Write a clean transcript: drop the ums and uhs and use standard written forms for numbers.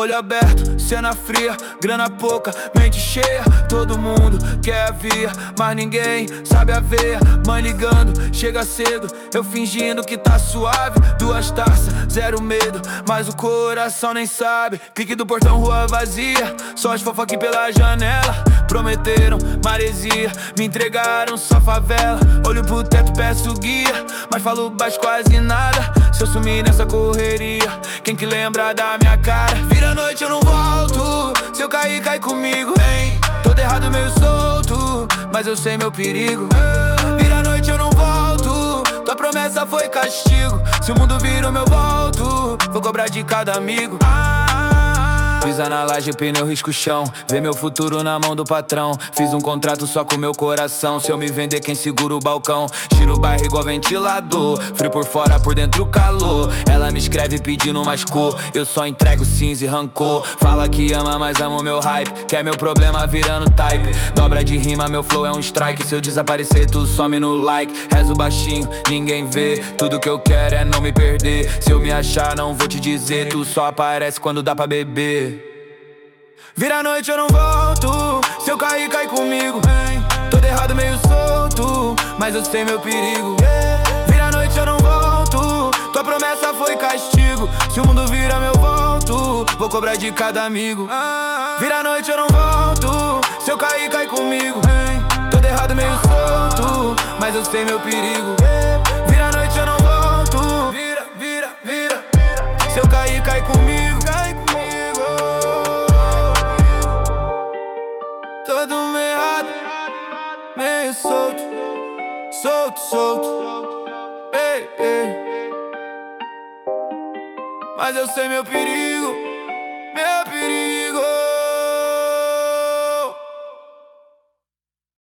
olho aberto, cena fria, grana pouca, mente cheia. Todo mundo quer a via, mas ninguém sabe a veia. Mãe ligando, chega cedo, eu fingindo que tá suave. 2 taças, 0 medo, mas o coração nem sabe. Clique do portão, rua vazia, só as fofas aqui pela janela. Prometeram maresia, me entregaram só favela. Olho pro teto, peço guia, mas falo baixo quase nada. Se eu sumir nessa correria, quem que lembra da minha cara? Vira a noite eu não volto, se eu cair, cai comigo, hein? Todo errado meio solto, mas eu sei meu perigo. Vira a noite eu não volto, tua promessa foi castigo. Se o mundo vira o meu volto, vou cobrar de cada amigo. Pisa na laje, pneu, risco o chão. Vê meu futuro na mão do patrão. Fiz um contrato só com meu coração. Se eu me vender, quem segura o balcão? Tiro o bairro igual ventilador. Frio por fora, por dentro calor. Ela me escreve pedindo mais cor. Eu só entrego cinza e rancor. Fala que ama, mas amo meu hype. Quer meu problema virando type. Dobra de rima, meu flow é um strike. Se eu desaparecer, tu some no like. Rezo baixinho, ninguém vê. Tudo que eu quero é não me perder. Se eu me achar, não vou te dizer. Tu só aparece quando dá pra beber. Vira a noite eu não volto, se eu cair, cai comigo, hein? Todo errado meio solto, mas eu sei meu perigo. Vira a noite eu não volto, tua promessa foi castigo. Se o mundo vira meu volto, vou cobrar de cada amigo. Vira a noite eu não volto, se eu cair, cai comigo, hein? Todo errado meio solto, mas eu sei meu perigo. Vira a noite eu não volto, vira. Se eu cair, cai comigo, todo meio errado, meio solto, ei. Mas eu sei meu perigo.